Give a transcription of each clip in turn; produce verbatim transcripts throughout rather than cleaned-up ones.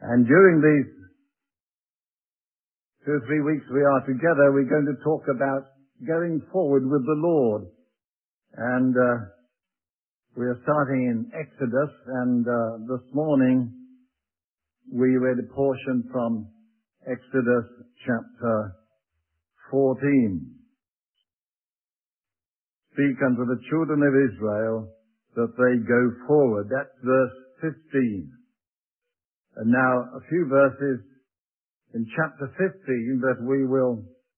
And during these two or three weeks we are together, we're going to talk about going forward with the Lord. And uh, we are starting in Exodus, and uh, this morning we read a portion from Exodus chapter fourteen. Speak unto the children of Israel that they go forward. That's verse fifteen. And now a few verses in chapter fifteen, but we will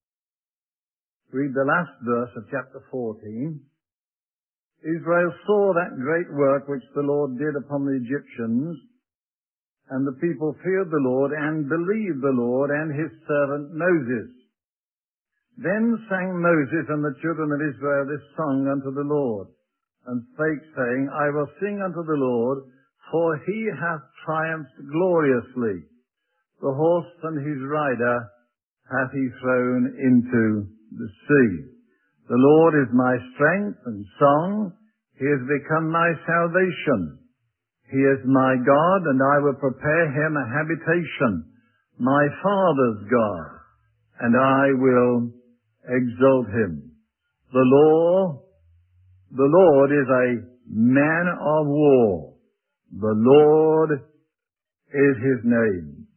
read the last verse of chapter fourteen. Israel saw that great work which the Lord did upon the Egyptians, and the people feared the Lord and believed the Lord and his servant Moses. Then sang Moses and the children of Israel this song unto the Lord, and spake, saying, I will sing unto the Lord, for he hath triumphed gloriously. The horse and his rider hath he thrown into the sea. The Lord is my strength and song. He has become my salvation. He is my God, and I will prepare him a habitation, my father's God, and I will exalt him. The Lord, the Lord is a man of war. The Lord is his name.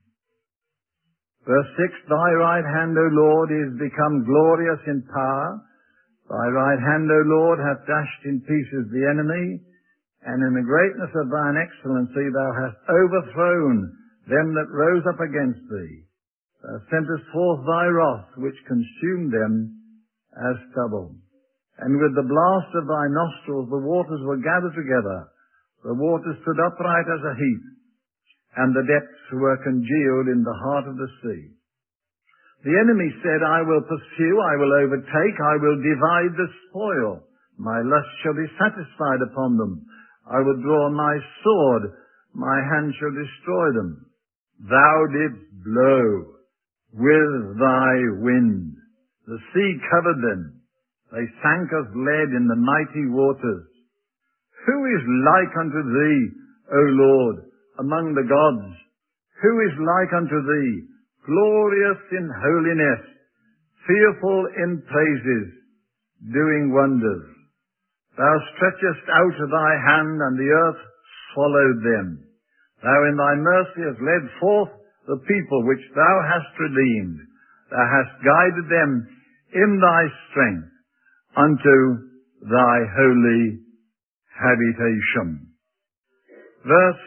Verse six, thy right hand, O Lord, is become glorious in power. Thy right hand, O Lord, hath dashed in pieces the enemy, and in the greatness of thine excellency thou hast overthrown them that rose up against thee. Thou sentest forth thy wrath, which consumed them as stubble. And with the blast of thy nostrils the waters were gathered together. The waters stood upright as a heap, and the depths were congealed in the heart of the sea. The enemy said, I will pursue, I will overtake, I will divide the spoil. My lust shall be satisfied upon them. I will draw my sword, my hand shall destroy them. Thou didst blow with thy wind. The sea covered them. They sank as lead in the mighty waters. Who is like unto thee, O Lord, among the gods? Who is like unto thee, glorious in holiness, fearful in praises, doing wonders? Thou stretchest out thy hand, and the earth swallowed them. Thou in thy mercy hast led forth the people which thou hast redeemed. Thou hast guided them in thy strength unto thy holy habitation. Verse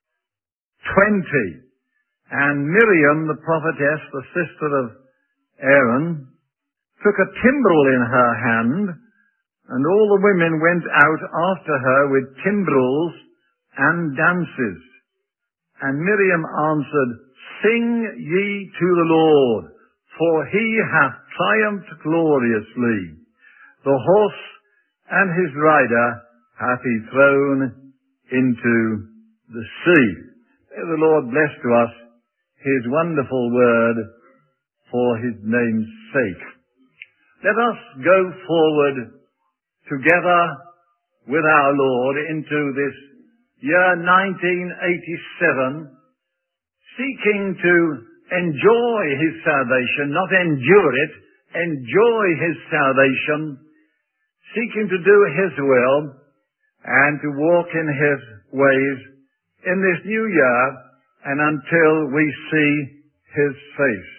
twenty. And Miriam, the prophetess, the sister of Aaron, took a timbrel in her hand, and all the women went out after her with timbrels and dances. And Miriam answered, Sing ye to the Lord, for he hath triumphed gloriously. The horse and his rider hath he thrown into the sea. May the Lord bless to us his wonderful word for his name's sake. Let us go forward together with our Lord into this year nineteen eighty-seven, seeking to enjoy his salvation, not endure it, enjoy his salvation, seeking to do his will and to walk in his ways in this new year, and until we see his face.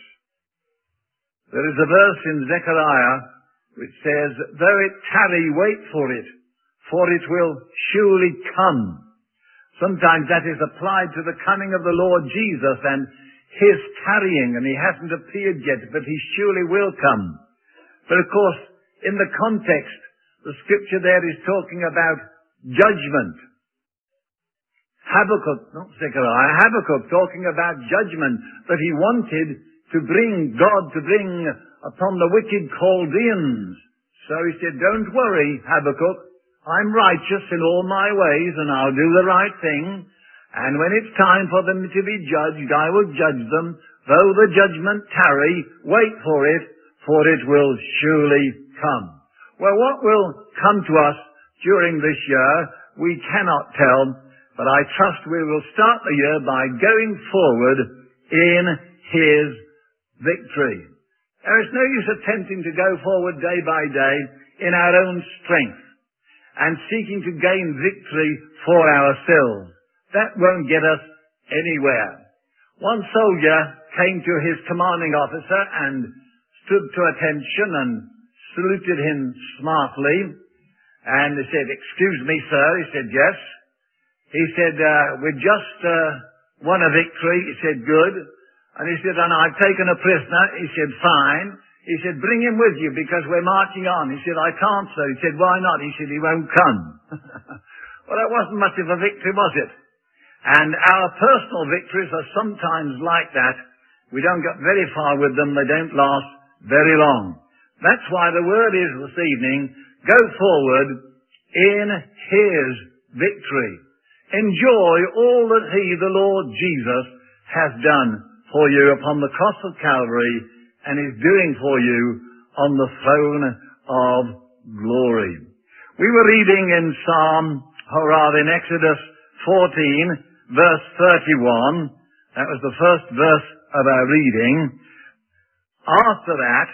There is a verse in Zechariah which says, Though it tarry, wait for it, for it will surely come. Sometimes that is applied to the coming of the Lord Jesus and his tarrying, and he hasn't appeared yet, but he surely will come. But of course, in the context, the scripture there is talking about judgment. Habakkuk, not Zechariah, Habakkuk talking about judgment, that he wanted to bring God, to bring upon the wicked Chaldeans. So he said, don't worry, Habakkuk, I'm righteous in all my ways, and I'll do the right thing. And when it's time for them to be judged, I will judge them. Though the judgment tarry, wait for it, for it will surely come. Well, what will come to us during this year, we cannot tell. But I trust we will start the year by going forward in His victory. There is no use attempting to go forward day by day in our own strength and seeking to gain victory for ourselves. That won't get us anywhere. One soldier came to his commanding officer and stood to attention and saluted him smartly. And he said, "Excuse me, sir." He said, "Yes." He said, uh, "We just uh, won a victory." He said, "Good." And he said, "And I've taken a prisoner." He said, "Fine." He said, "Bring him with you because we're marching on." He said, "I can't, sir." He said, "Why not?" He said, "He won't come." Well, that wasn't much of a victory, was it? And our personal victories are sometimes like that. We don't get very far with them. They don't last very long. That's why the word is this evening, go forward in His victory. Enjoy all that He, the Lord Jesus, has done for you upon the cross of Calvary and is doing for you on the throne of glory. We were reading in Psalm, or rather in Exodus fourteen, verse thirty-one. That was the first verse of our reading. After that,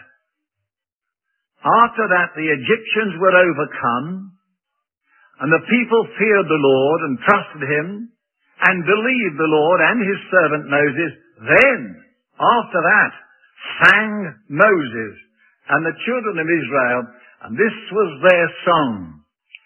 after that the Egyptians were overcome, and the people feared the Lord and trusted Him, and believed the Lord and His servant Moses. Then, after that, sang Moses and the children of Israel, and this was their song.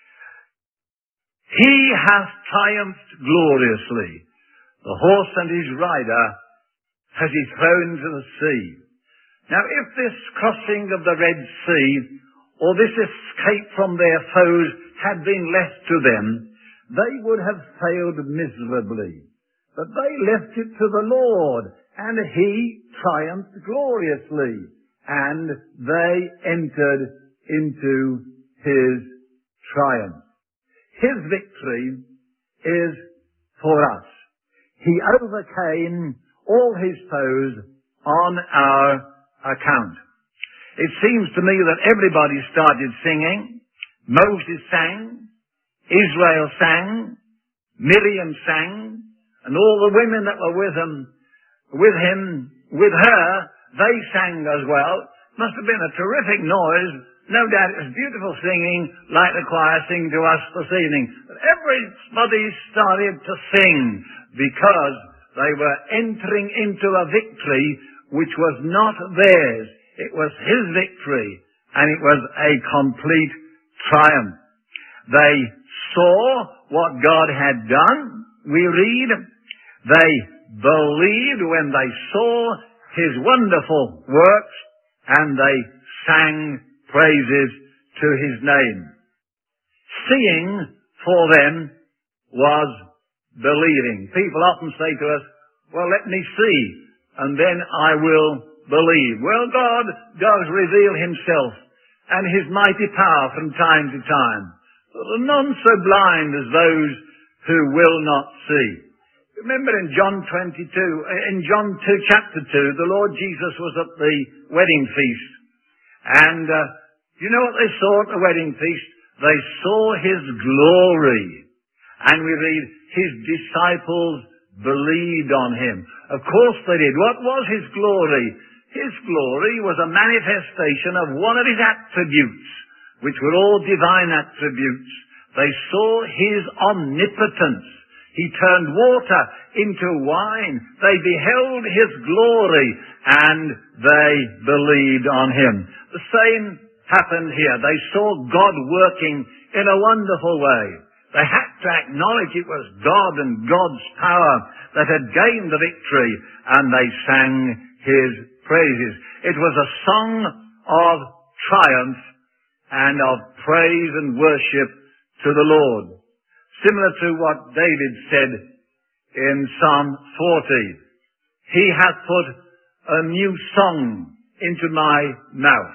He hath triumphed gloriously. The horse and his rider has He thrown into the sea. Now, if this crossing of the Red Sea, or this escape from their foes, had been left to them, they would have failed miserably. But they left it to the Lord, and He triumphed gloriously, and they entered into His triumph. His victory is for us. He overcame all His foes on our account. It seems to me that everybody started singing. Moses sang, Israel sang, Miriam sang, and all the women that were with him, with him, with her, they sang as well. Must have been a terrific noise. No doubt it was beautiful singing, like the choir sing to us this evening. But everybody started to sing because they were entering into a victory which was not theirs. It was His victory, and it was a complete triumph. They saw what God had done, we read. They believed when they saw His wonderful works, and they sang praises to His name. Seeing for them was believing. People often say to us, "Well, let me see, and then I will believe." Well, God does reveal Himself and His mighty power from time to time. But none so blind as those who will not see. Remember in John twenty-two, in John two, chapter two, the Lord Jesus was at the wedding feast. And uh, you know what they saw at the wedding feast? They saw His glory. And we read, His disciples believed on Him. Of course they did. What was His glory? His glory was a manifestation of one of His attributes, which were all divine attributes. They saw His omnipotence. He turned water into wine. They beheld His glory, and they believed on Him. The same happened here. They saw God working in a wonderful way. They had to acknowledge it was God and God's power that had gained the victory, and they sang His praises. It was a song of triumph and of praise and worship to the Lord. Similar to what David said in Psalm forty. He hath put a new song into my mouth,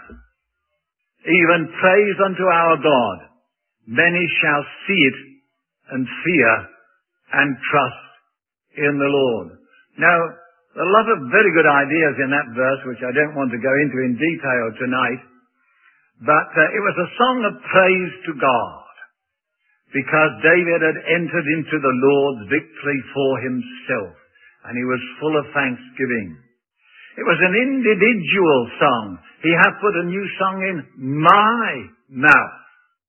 even praise unto our God. Many shall see it and fear and trust in the Lord. Now, a lot of very good ideas in that verse, which I don't want to go into in detail tonight, but uh, it was a song of praise to God. because David had entered into the Lord's victory for himself, and he was full of thanksgiving. It was an individual song. He hath put a new song in my mouth.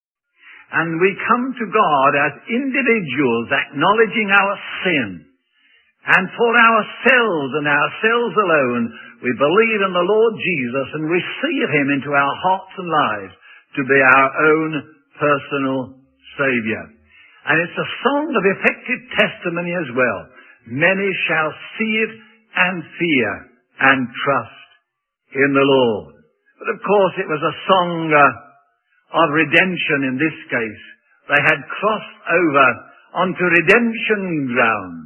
And we come to God as individuals, acknowledging our sin. And for ourselves and ourselves alone, we believe in the Lord Jesus and receive him into our hearts and lives to be our own personal Saviour. And it's a song of effective testimony as well. Many shall see it and fear and trust in the Lord. But of course it was a song uh, of redemption in this case. They had crossed over onto redemption ground,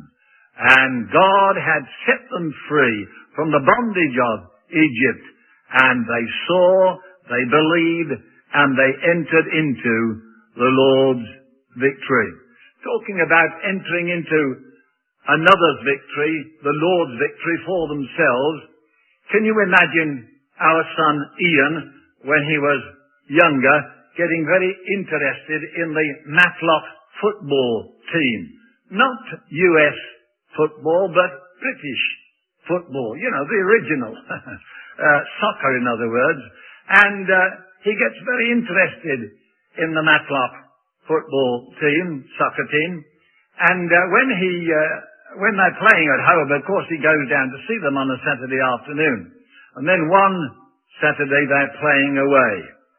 and God had set them free from the bondage of Egypt, and they saw, they believed, and they entered into the Lord's victory. Talking about entering into another's victory, the Lord's victory for themselves, can you imagine our son Ian, when he was younger, getting very interested in the Matlock football team? Not U S football, but British football. You know, the original. uh, soccer, in other words. And uh, he gets very interested in the Matlock football team, soccer team. And uh, when he, uh, when they're playing at home, of course he goes down to see them on a Saturday afternoon. And then one Saturday they're playing away.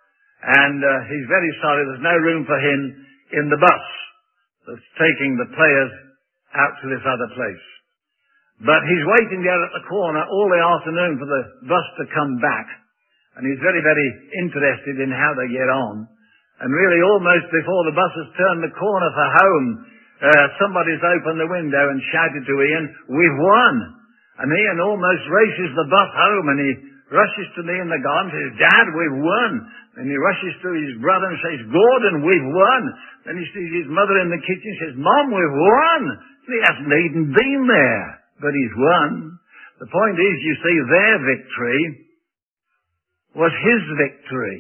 And uh, he's very sorry there's no room for him in the bus that's taking the players out to this other place. But he's waiting there at the corner all the afternoon for the bus to come back. And he's very, very interested in how they get on. And really almost before the bus has turned the corner for home, uh, somebody's opened the window and shouted to Ian, "We've won!" And Ian almost races the bus home, and he rushes to me in the garden and says, "Dad, we've won." And he rushes to his brother and says, "Gordon, we've won." Then he sees his mother in the kitchen and says, "Mom, we've won." And he hasn't even been there, but he's won. The point is, you see, their victory was his victory.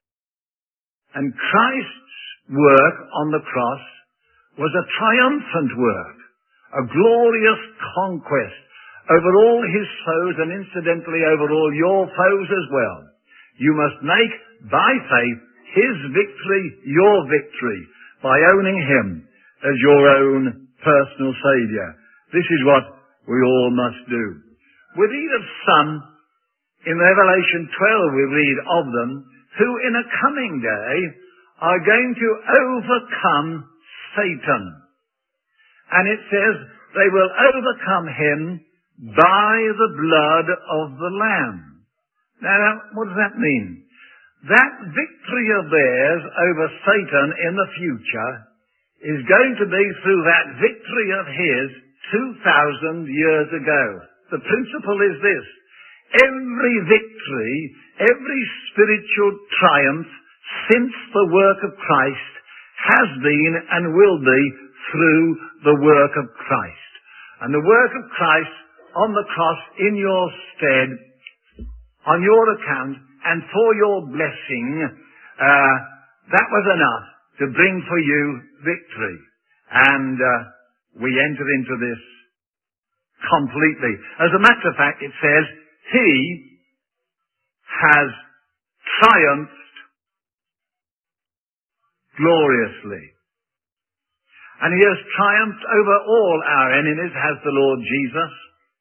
And Christ's work on the cross was a triumphant work, a glorious conquest over all his foes, and incidentally over all your foes as well. You must make, by faith, his victory your victory, by owning him as your own personal Saviour. This is what we all must do. We read of some, in Revelation twelve we read of them, who in a coming day are going to overcome Satan. And it says they will overcome him by the blood of the Lamb. Now, what does that mean? That victory of theirs over Satan in the future is going to be through that victory of his two thousand years ago. The principle is this: every victory, every spiritual triumph since the work of Christ has been and will be through the work of Christ. And the work of Christ on the cross in your stead, on your account, and for your blessing, uh, that was enough to bring for you victory. And uh, we enter into this completely. As a matter of fact, it says, he has triumphed gloriously. And he has triumphed over all our enemies, has the Lord Jesus.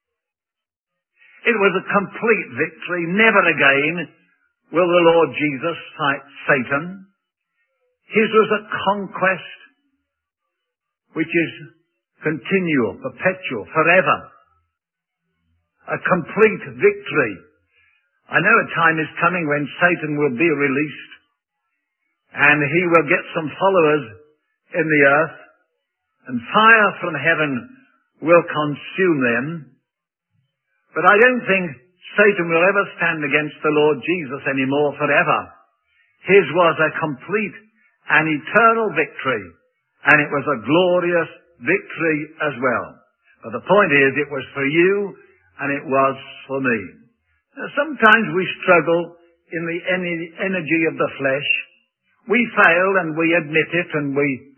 It was a complete victory. Never again will the Lord Jesus fight Satan. His was a conquest which is continual, perpetual, forever. A complete victory. I know a time is coming when Satan will be released, and he will get some followers in the earth, and fire from heaven will consume them. But I don't think Satan will ever stand against the Lord Jesus anymore forever. His was a complete and eternal victory, and it was a glorious victory as well. But the point is, it was for you, and it was for me. Now, sometimes we struggle in the energy of the flesh. We fail, and we admit it, and we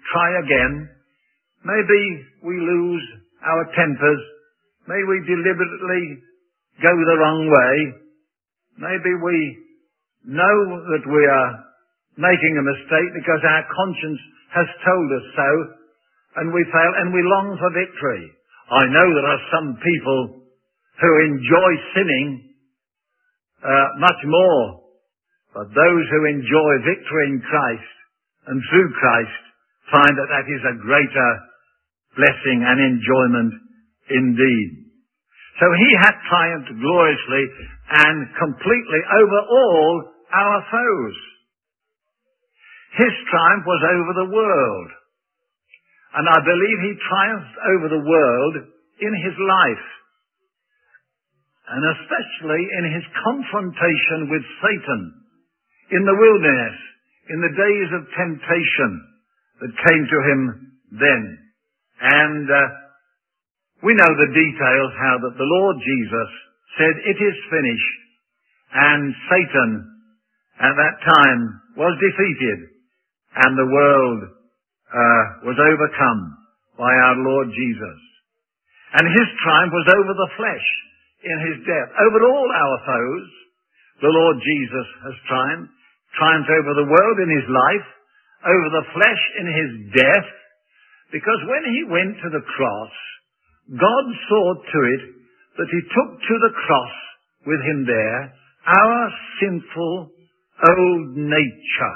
try again. Maybe we lose our tempers. Maybe we deliberately go the wrong way. Maybe we know that we are making a mistake because our conscience has told us so, and we fail, and we long for victory. I know there are some people who enjoy sinning uh, much more, but those who enjoy victory in Christ and through Christ find that that is a greater blessing and enjoyment indeed. So he had triumphed gloriously and completely over all our foes. His triumph was over the world. And I believe he triumphed over the world in his life. And especially in his confrontation with Satan in the wilderness, in the days of temptation that came to him then. And uh, we know the details how that the Lord Jesus said, "It is finished." And Satan at that time was defeated, and the world uh, was overcome by our Lord Jesus. And his triumph was over the flesh in his death. Over all our foes, the Lord Jesus has triumphed. Triumphed over the world in his life, over the flesh in his death, because when he went to the cross, God saw to it that he took to the cross with him there our sinful old nature.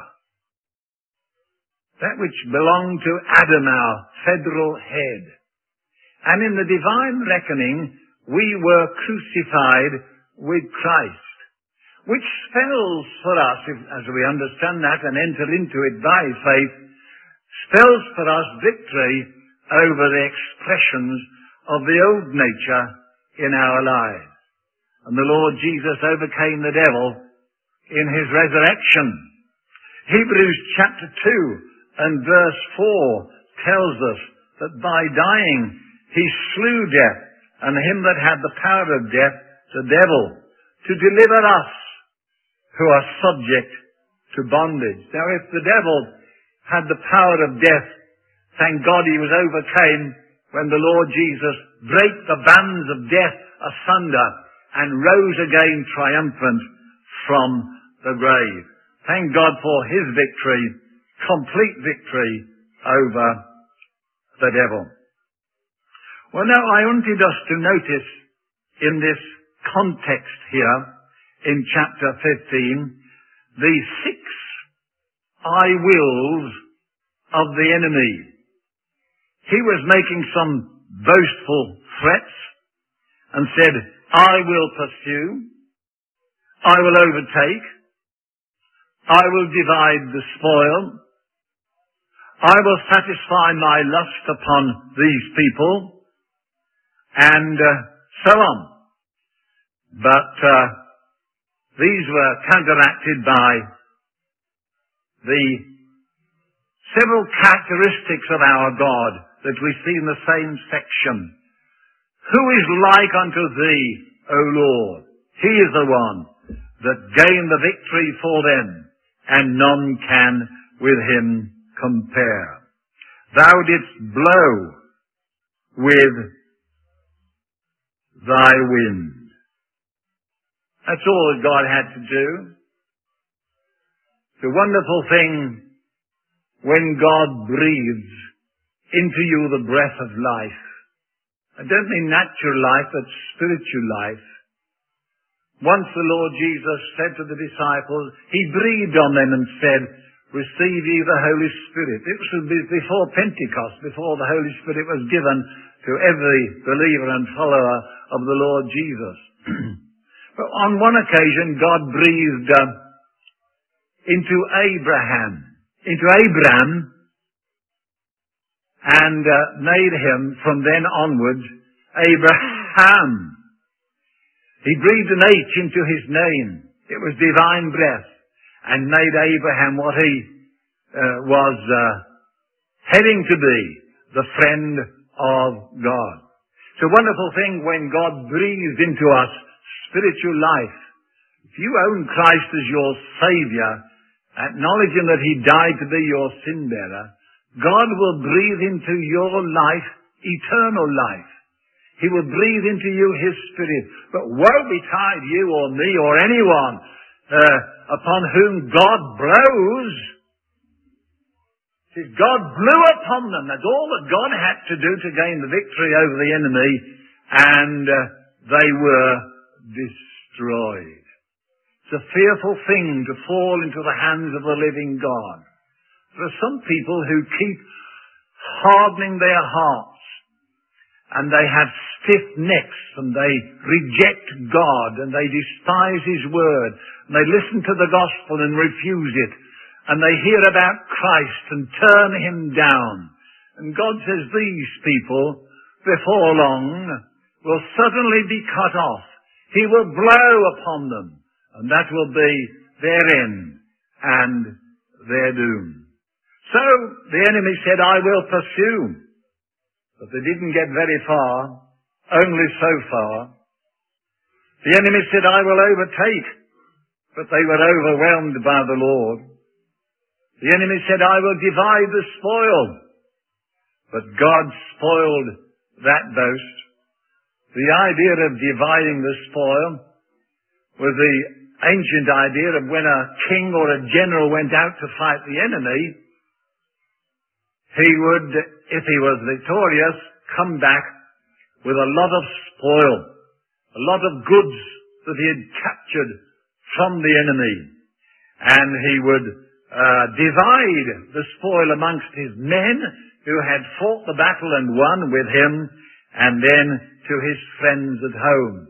That which belonged to Adam, our federal head. And in the divine reckoning, we were crucified with Christ, which spells for us, if, as we understand that and enter into it by faith, spells for us victory over the expressions of the old nature in our lives. And the Lord Jesus overcame the devil in his resurrection. Hebrews chapter two and verse four tells us that by dying he slew death and him that had the power of death, the devil, to deliver us who are subject to bondage. Now if the devil had the power of death, thank God he was overcame when the Lord Jesus brake the bands of death asunder and rose again triumphant from the grave. Thank God for his victory, complete victory over the devil. Well, now I wanted us to notice in this context here, in chapter fifteen, the six I wills of the enemy. He was making some boastful threats and said, "I will pursue, I will overtake, I will divide the spoil, I will satisfy my lust upon these people," and uh, so on. But uh, these were counteracted by the several characteristics of our God that we see in the same section. Who is like unto thee, O Lord? He is the one that gained the victory for them, and none can with him compare. Thou didst blow with thy wind. That's all that God had to do. It's a wonderful thing when God breathes into you the breath of life. I don't mean natural life, but spiritual life. Once the Lord Jesus said to the disciples, he breathed on them and said, "Receive ye the Holy Spirit." It was before Pentecost, before the Holy Spirit was given to every believer and follower of the Lord Jesus. But on one occasion, God breathed uh, into Abraham, into Abraham, and uh, made him, from then onwards, Abraham. He breathed an H into his name. It was divine breath, and made Abraham what he uh, was uh, heading to be, the friend of God. It's a wonderful thing when God breathes into us spiritual life. If you own Christ as your Savior, acknowledging that he died to be your sin bearer, God will breathe into your life eternal life. He will breathe into you His Spirit. But woe betide you or me or anyone uh, upon whom God blows. See, God blew upon them. That's all that God had to do to gain the victory over the enemy, and uh, they were destroyed. It's a fearful thing to fall into the hands of the living God. There are some people who keep hardening their hearts, and they have stiff necks, and they reject God, and they despise His Word, and they listen to the gospel and refuse it, and they hear about Christ and turn Him down. And God says these people, before long, will suddenly be cut off. He will blow upon them, and that will be their end and their doom. So the enemy said, I will pursue. But they didn't get very far, only so far. The enemy said, I will overtake. But they were overwhelmed by the Lord. The enemy said, I will divide the spoil. But God spoiled that boast. The idea of dividing the spoil was the ancient idea of when a king or a general went out to fight the enemy, he would, if he was victorious, come back with a lot of spoil, a lot of goods that he had captured from the enemy. And he would uh, divide the spoil amongst his men who had fought the battle and won with him, and then to his friends at home.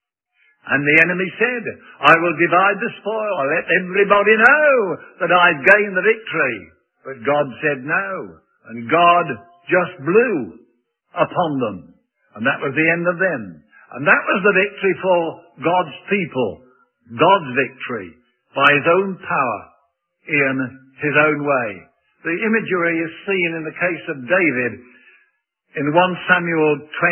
And the enemy said, I will divide the spoil. I'll let everybody know that I've gained the victory. But God said no. And God just blew upon them. And that was the end of them. And that was the victory for God's people. God's victory by His own power in His own way. The imagery is seen in the case of David in First Samuel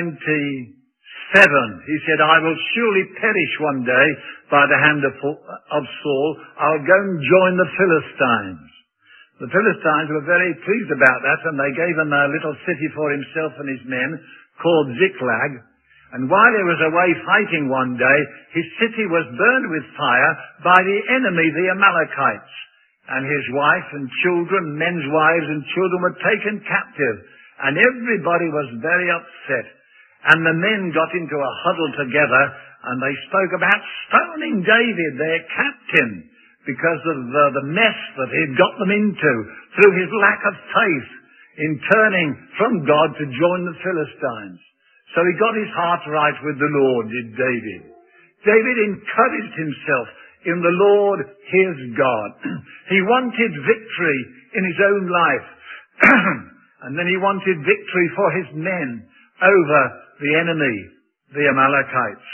twenty-seven. He said, I will surely perish one day by the hand of, of Saul. I'll go and join the Philistines. The Philistines were very pleased about that, and they gave him a little city for himself and his men called Ziklag. And while he was away fighting one day, his city was burned with fire by the enemy, the Amalekites. And his wife and children, men's wives and children were taken captive. And everybody was very upset. And the men got into a huddle together, and they spoke about stoning David, their captain, because of uh, the mess that he had got them into through his lack of faith in turning from God to join the Philistines. So he got his heart right with the Lord, did David. David encouraged himself in the Lord his God. He wanted victory in his own life. And then he wanted victory for his men over the enemy, the Amalekites.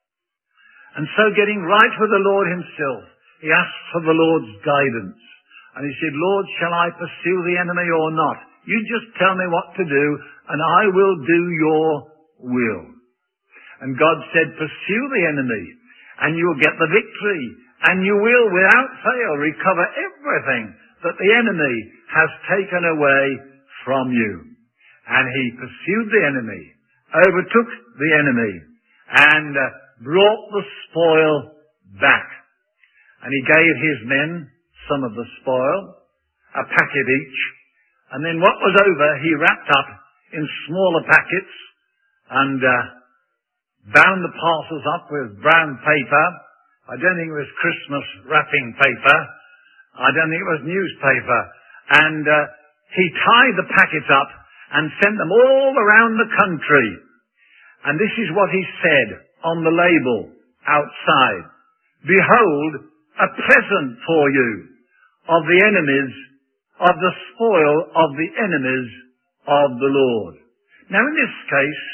And so getting right with the Lord himself, he asked for the Lord's guidance. And he said, Lord, shall I pursue the enemy or not? You just tell me what to do, and I will do your will. And God said, pursue the enemy, and you'll get the victory, and you will, without fail, recover everything that the enemy has taken away from you. And he pursued the enemy, overtook the enemy, and uh, brought the spoil back. And he gave his men some of the spoil, a packet each, and then what was over he wrapped up in smaller packets and uh, bound the parcels up with brown paper. I don't think it was Christmas wrapping paper. I don't think it was newspaper. And uh, he tied the packets up and sent them all around the country. And this is what he said on the label outside. Behold, a present for you of the enemies, of the spoil of the enemies of the Lord. Now in this case,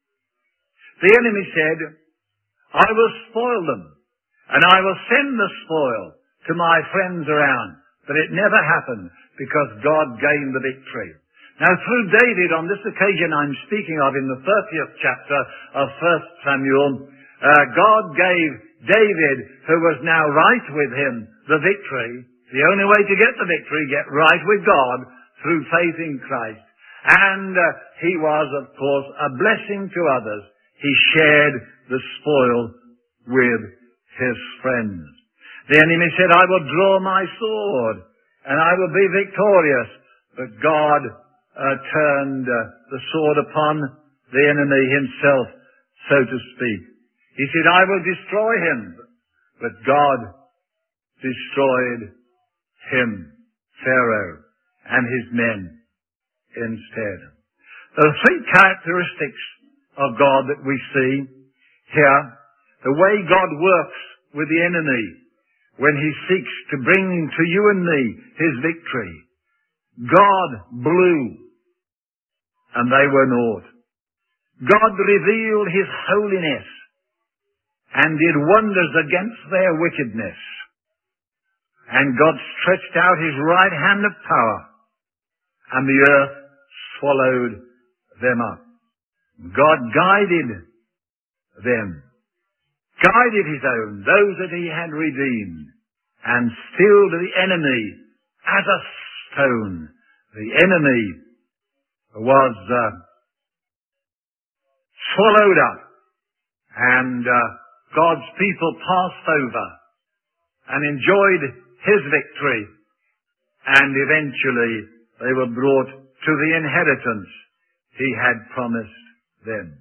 the enemy said, I will spoil them, and I will send the spoil to my friends around. But it never happened, because God gained the victory. Now through David, on this occasion I'm speaking of in the thirtieth chapter of First Samuel, uh, God gave David, who was now right with him, the victory. The only way to get the victory, get right with God through faith in Christ. And uh, he was, of course, a blessing to others. He shared the spoil with his friends. The enemy said, I will draw my sword and I will be victorious. But God uh, turned uh, the sword upon the enemy himself, so to speak. He said, I will destroy him. But God destroyed him, Pharaoh, and his men instead. There are three characteristics of God that we see here. The way God works with the enemy when he seeks to bring to you and me his victory. God blew, and they were naught. God revealed his holiness and did wonders against their wickedness. And God stretched out his right hand of power, and the earth swallowed them up. God guided them, guided his own, those that he had redeemed, and stilled the enemy as a stone. The enemy was uh, swallowed up, and uh, God's people passed over and enjoyed his victory, and eventually they were brought to the inheritance he had promised them.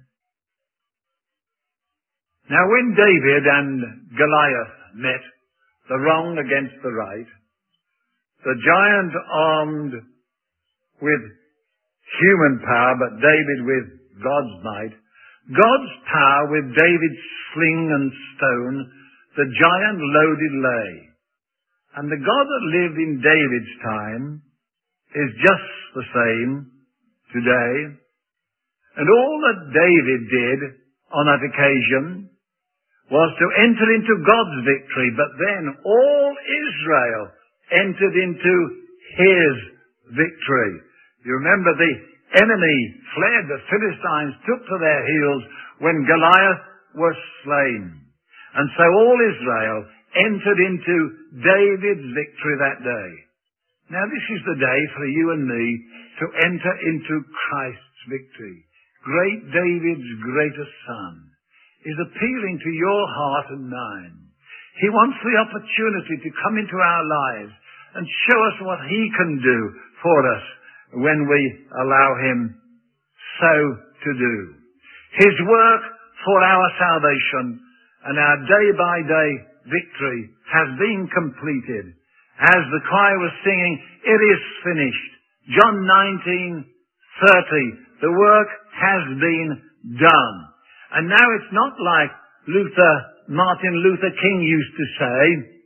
Now when David and Goliath met, the wrong against the right, the giant armed with human power, but David with God's might, God's power with David's sling and stone, the giant loaded lay. And the God that lived in David's time is just the same today. And all that David did on that occasion was to enter into God's victory, but then all Israel entered into his victory. You remember the enemy fled, the Philistines took to their heels when Goliath was slain. And so all Israel entered into David's victory that day. Now this is the day for you and me to enter into Christ's victory. Great David's greatest son is appealing to your heart and mine. He wants the opportunity to come into our lives and show us what he can do for us when we allow him so to do. His work for our salvation and our day-by-day victory has been completed. As the choir was singing, it is finished. John nineteen thirty, the work has been done. And now it's not like Luther, Martin Luther King used to say,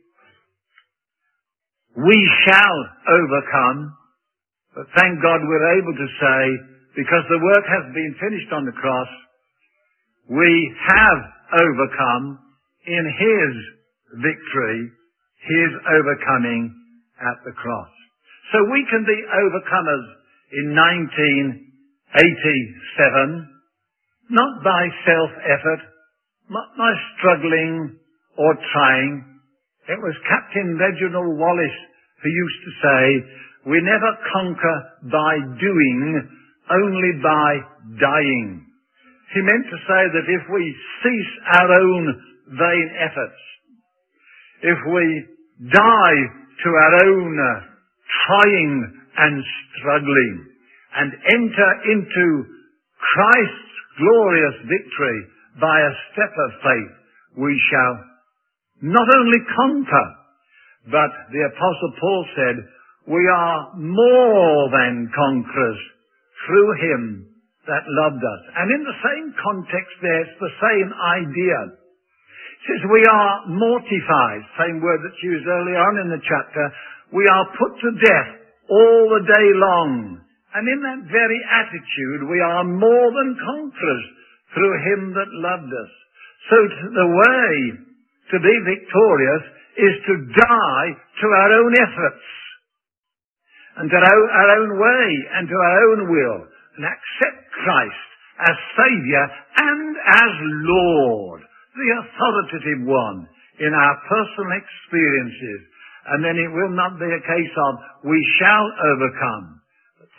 we shall overcome. But thank God we're able to say, because the work has been finished on the cross, we have overcome in his victory, his overcoming at the cross. So we can be overcomers in nineteen eighty-seven, not by self-effort, not by struggling or trying. It was Captain Reginald Wallace who used to say, we never conquer by doing, only by dying. He meant to say that if we cease our own vain efforts, if we die to our own uh, trying and struggling and enter into Christ's glorious victory by a step of faith, we shall not only conquer, but the Apostle Paul said, we are more than conquerors through him that loved us. And in the same context there, it's the same idea. It says we are mortified, same word that's used earlier on in the chapter. We are put to death all the day long. And in that very attitude, we are more than conquerors through him that loved us. So the way to be victorious is to die to our own efforts and to our own way and to our own will, and accept Christ as Saviour and as Lord, the authoritative one in our personal experiences. And then it will not be a case of we shall overcome,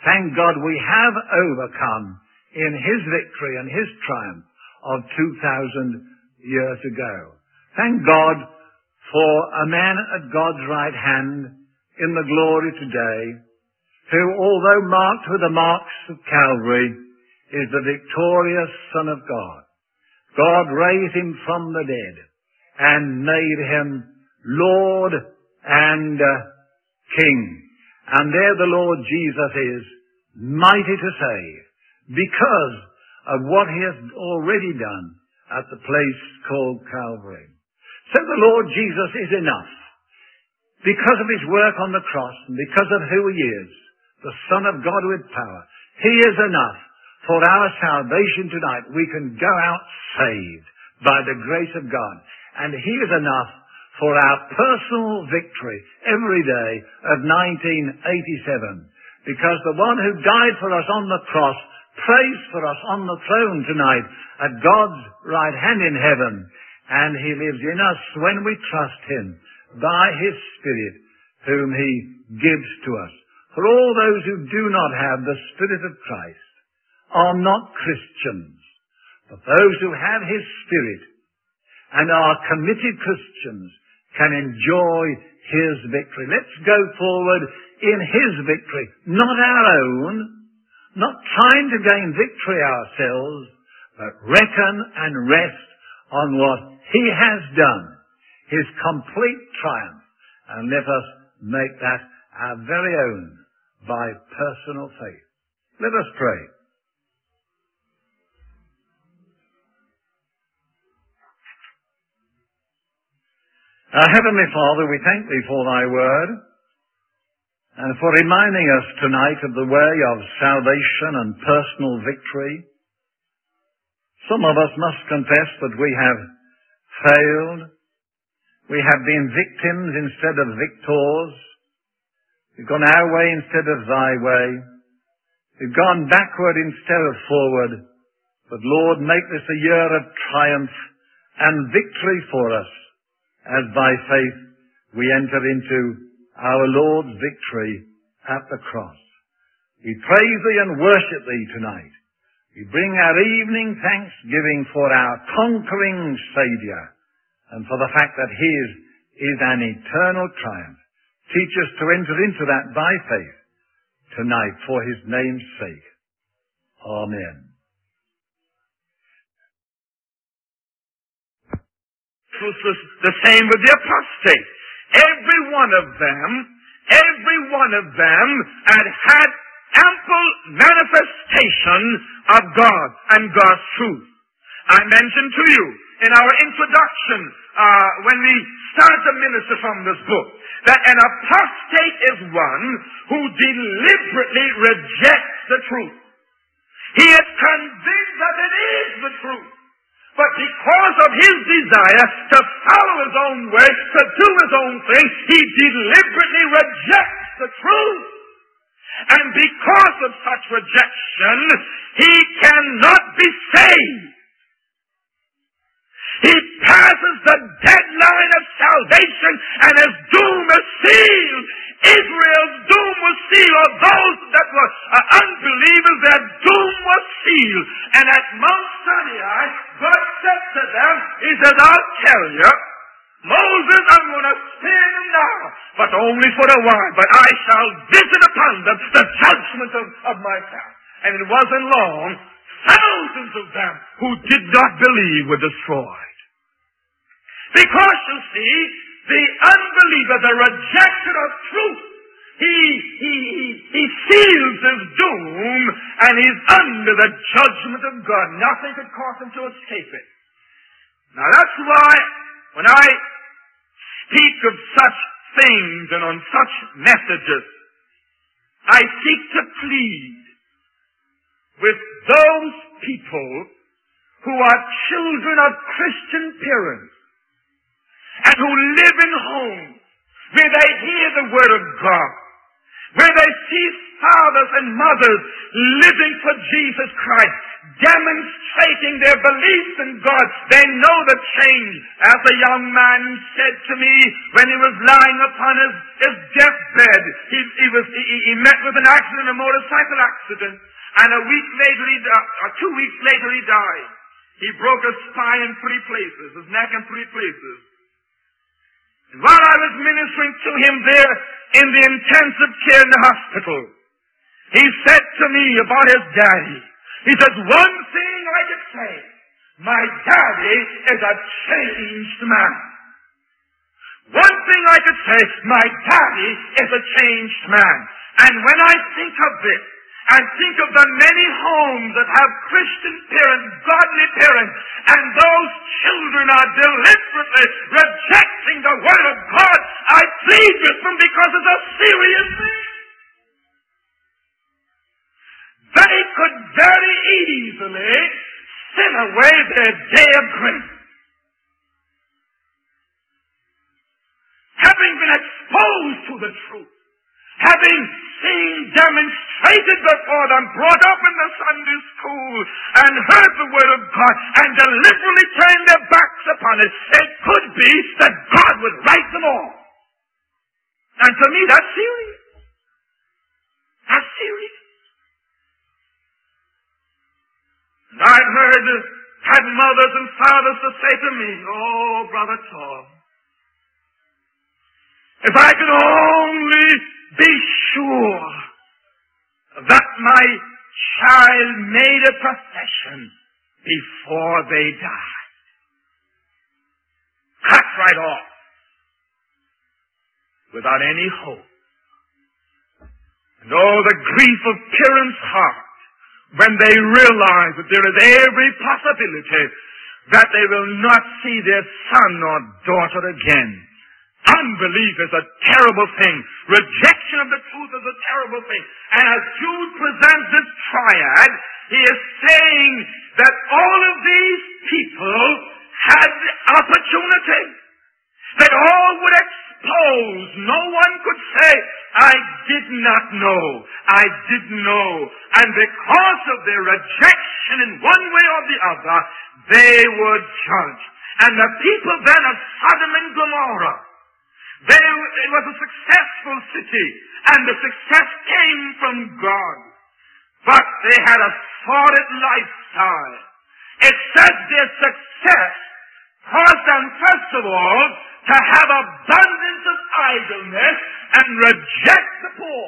Thank God we have overcome in His victory and His triumph of two thousand years ago. Thank God for a man at God's right hand in the glory today, who, although marked with the marks of Calvary, is the victorious Son of God. God raised Him from the dead and made Him Lord and uh, King. And there the Lord Jesus is, mighty to save, because of what He has already done at the place called Calvary. So the Lord Jesus is enough. Because of His work on the cross and because of who He is, the Son of God with power, He is enough for our salvation tonight. We can go out saved by the grace of God. And He is enough for our personal victory every day of nineteen eighty-seven. Because the one who died for us on the cross prays for us on the throne tonight at God's right hand in heaven. And He lives in us when we trust Him by His Spirit, whom He gives to us. For all those who do not have the Spirit of Christ are not Christians. But those who have His Spirit and are committed Christians can enjoy His victory. Let's go forward in His victory, not our own, not trying to gain victory ourselves, but reckon and rest on what He has done, His complete triumph, and let us make that our very own by personal faith. Let us pray. Our Heavenly Father, we thank Thee for Thy word and for reminding us tonight of the way of salvation and personal victory. Some of us must confess that we have failed. We have been victims instead of victors. We've gone our way instead of Thy way. We've gone backward instead of forward. But Lord, make this a year of triumph and victory for us, as by faith we enter into our Lord's victory at the cross. We praise Thee and worship Thee tonight. We bring our evening thanksgiving for our conquering Saviour and for the fact that His is an eternal triumph. Teach us to enter into that by faith tonight for His name's sake. Amen. It was the same with the apostates. Every one of them, every one of them had had ample manifestation of God and God's truth. I mentioned to you in our introduction, uh, when we started to minister from this book, that an apostate is one who deliberately rejects the truth. He is convinced that it is the truth. But because of his desire to follow his own way, to do his own thing, he deliberately rejects the truth. And because of such rejection, he cannot be saved. He passes the deadline of salvation and his doom is sealed. Israel's doom was sealed, or those that were uh, unbelievers, their doom was sealed. And at Mount Sinai, God said to them, He says, I'll tell you, Moses, I'm going to spare them now, but only for a while. But I shall visit upon them the judgment of, of my wrath. And it wasn't long, thousands of them who did not believe were destroyed. Because, you see, the unbeliever, the rejection of truth, he, he, he, he seals his doom and he's under the judgment of God. Nothing could cause him to escape it. Now that's why when I speak of such things and on such messages, I seek to plead with those people who are children of Christian parents and who live in homes where they hear the Word of God, where they see fathers and mothers living for Jesus Christ. demonstrating their belief in God. They know the change. As a young man said to me when he was lying upon his, his deathbed, he, he, was, he, he met with an accident, a motorcycle accident, and a week later, he, uh, two weeks later he died. He broke his spine in three places, his neck in three places. And while I was ministering to him there in the intensive care in the hospital, he said to me about his daddy. He says, one thing I could say, my daddy is a changed man. One thing I could say, my daddy is a changed man. And when I think of this, and think of the many homes that have Christian parents, godly parents, and those children are deliberately rejecting the Word of God, I plead with them because it's a serious thing. They could very easily sin away their day of grace. Having been exposed to the truth, having seen demonstrated before them, brought up in the Sunday school, and heard the Word of God, and deliberately turned their backs upon it, it could be that God would right them all. And to me, that's serious. That's serious. And I've heard, had mothers and fathers to say to me, oh, Brother Tom, if I could only be sure that my child made a profession before they died. Cut right off. Without any hope. And oh, the grief of parents' heart when they realize that there is every possibility that they will not see their son or daughter again. Unbelief is a terrible thing. Rejection of the truth is a terrible thing. And as Jude presents this triad, he is saying that all of these people had the opportunity. That all would expose. No one could say, I did not know. I didn't know. And because of their rejection in one way or the other, they were judged. And the people then of Sodom and Gomorrah, They, it was a successful city, and the success came from God. But they had a sordid lifestyle. It says their success caused them, first of all, to have abundance of idleness and reject the poor.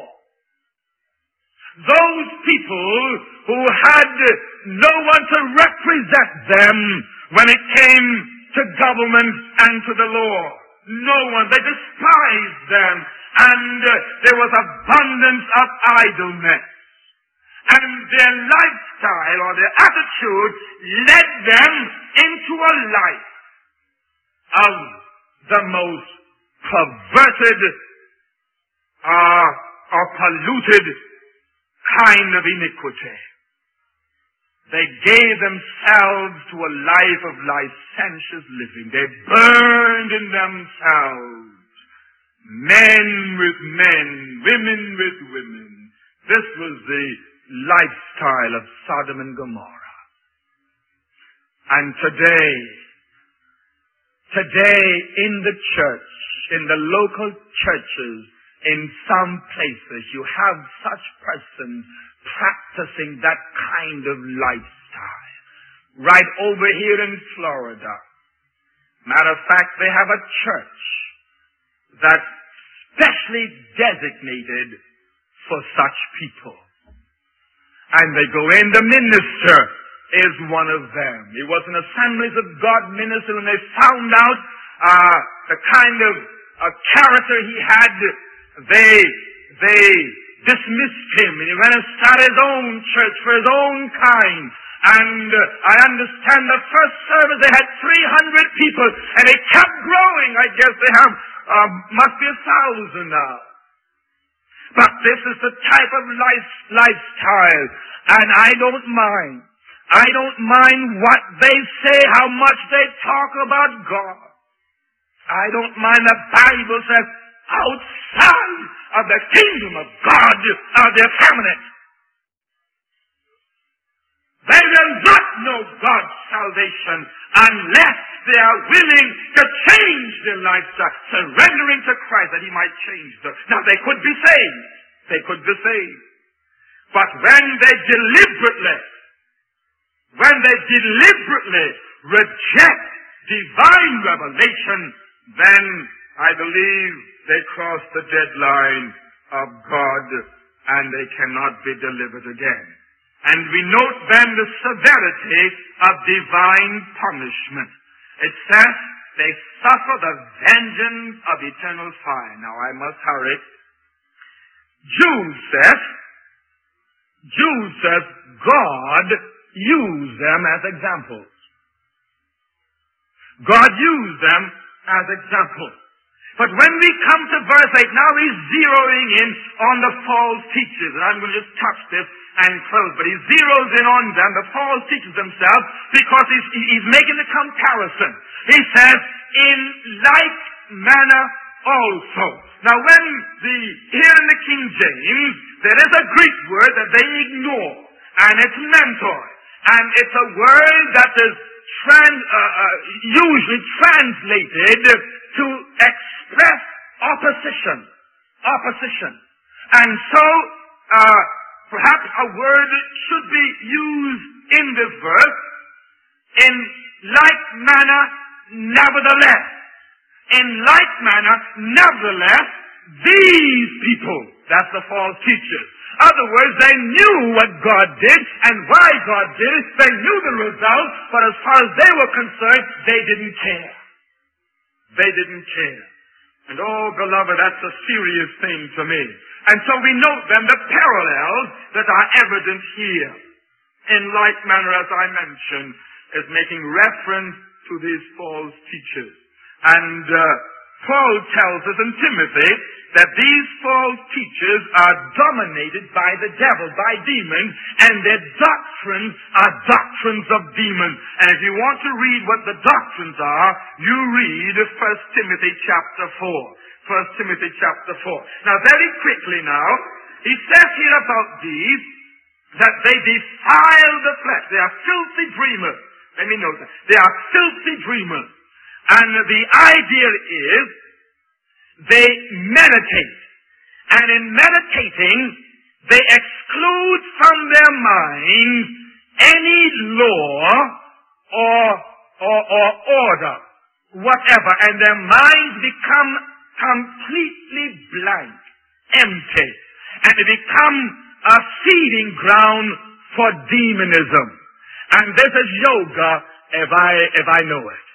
Those people who had no one to represent them when it came to government and to the law. No one. They despised them. And uh, there was abundance of idleness. And their lifestyle or their attitude led them into a life of the most perverted uh, or polluted kind of iniquity. They gave themselves to a life of licentious living. They burned in themselves. Men with men, women with women. This was the lifestyle of Sodom and Gomorrah. And today, today in the church, in the local churches, in some places, you have such persons practicing that kind of lifestyle. Right over here in Florida. Matter of fact, they have a church that's specially designated for such people. And they go in, the minister is one of them. He was an Assemblies of God minister, and they found out uh, the kind of uh, character he had. They, they dismissed him, and he went and started his own church for his own kind. And uh, I understand the first service they had three hundred people, and it kept growing. I guess they have, uh, must be a thousand now. But this is the type of life, lifestyle, and I don't mind. I don't mind what they say, how much they talk about God. I don't mind. The Bible says, outside of the kingdom of God are there famines. They will not know God's salvation unless they are willing to change their lifestyle, surrendering to Christ that He might change them. Now, they could be saved. They could be saved. But when they deliberately, when they deliberately reject divine revelation, then I believe they cross the deadline of God and they cannot be delivered again. And we note then the severity of divine punishment. It says they suffer the vengeance of eternal fire. Now I must hurry. Jude says, Jude says God used them as examples. God used them as examples. But when we come to verse eight, now he's zeroing in on the false teachers. And I'm going to just touch this and close. But he zeroes in on them, the false teachers themselves, because he's, he's making the comparison. He says, in like manner also. Now when the, here in the King James, there is a Greek word that they ignore. And it's mentor. And it's a word that is trans, uh, uh, usually translated to express opposition. Opposition. And so, uh, perhaps a word should be used in this verse, in like manner, nevertheless. In like manner, nevertheless, these people, that's the false teachers. In other words, they knew what God did and why God did it. They knew the result, but as far as they were concerned, they didn't care. They didn't care. And oh, beloved, that's a serious thing to me. And so we note then the parallels that are evident here. In like manner, as I mentioned, is making reference to these false teachers. And uh, Paul tells us in Timothy that these false teachers are dominated by the devil, by demons, and their doctrines are doctrines of demons. And if you want to read what the doctrines are, you read First Timothy chapter four. First Timothy chapter four. Now very quickly now, he says here about these, that they defile the flesh. They are filthy dreamers. Let me note that. They are filthy dreamers. And the idea is, they meditate. And in meditating, they exclude from their minds any law or, or, or order, whatever. And their minds become completely blank, empty. And they become a feeding ground for demonism. And this is yoga, if I, if I know it.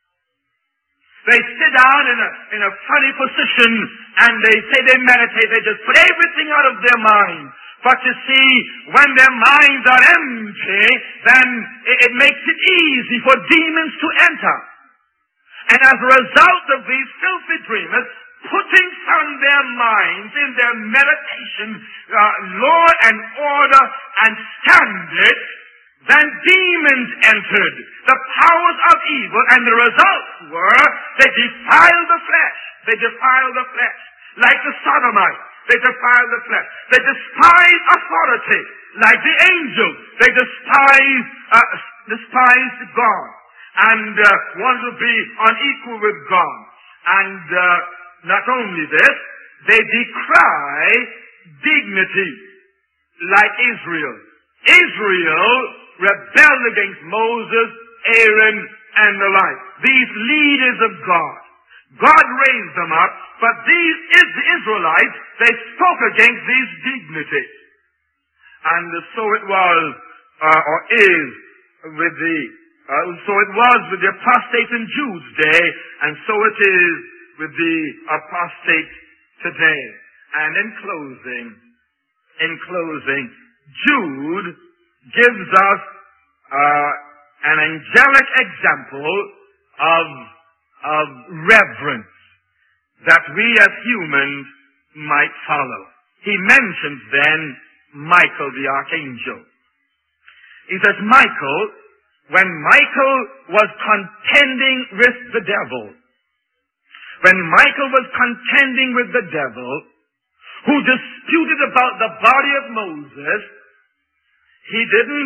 They sit down in a, in a funny position and they say they meditate. They just put everything out of their mind. But you see, when their minds are empty, then it, it makes it easy for demons to enter. And as a result of these filthy dreamers putting from their minds in their meditation uh, law and order and standards, then demons entered, the powers of evil, and the results were they defiled the flesh. They defiled the flesh. Like the Sodomites, they defiled the flesh. They despised authority. Like the angels, they despised, uh, despised God. And uh, wanted to be unequal with God. And uh, not only this, they decry dignity, like Israel. Israel rebelled against Moses, Aaron, and the like. These leaders of God. God raised them up, but these is the Israelites, they spoke against these dignities. And so it was, uh, or is, with the, uh, so it was with the apostates in Jude's day, and so it is with the apostates today. And in closing, in closing, Jude gives us uh, an angelic example of, of reverence that we as humans might follow. He mentions then Michael the archangel. He says, Michael, when Michael was contending with the devil, when Michael was contending with the devil, who disputed about the body of Moses, he didn't,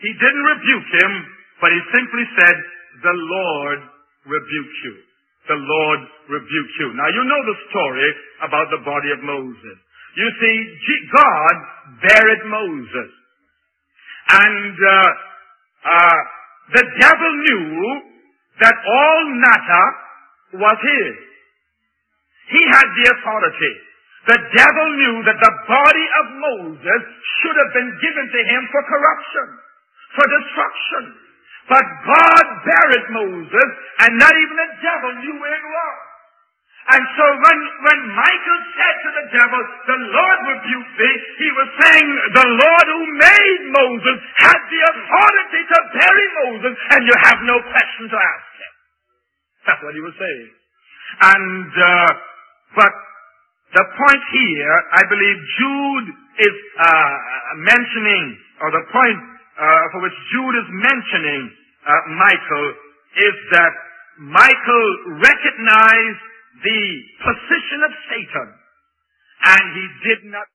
He didn't rebuke him, but he simply said, the Lord rebuke you. The Lord rebuke you. Now you know the story about the body of Moses. You see, God buried Moses. And uh, uh, the devil knew that all matter was his. He had the authority. The devil knew that the body of Moses should have been given to him for corruption, for destruction. But God buried Moses, and not even the devil knew where it was. And so when, when Michael said to the devil, the Lord rebuked thee, he was saying, the Lord who made Moses had the authority to bury Moses, and you have no question to ask him. That's what he was saying. And, uh, but the point here, I believe Jude is uh, mentioning, or the point uh, for which Jude is mentioning uh, Michael, is that Michael recognized the position of Satan, and he did not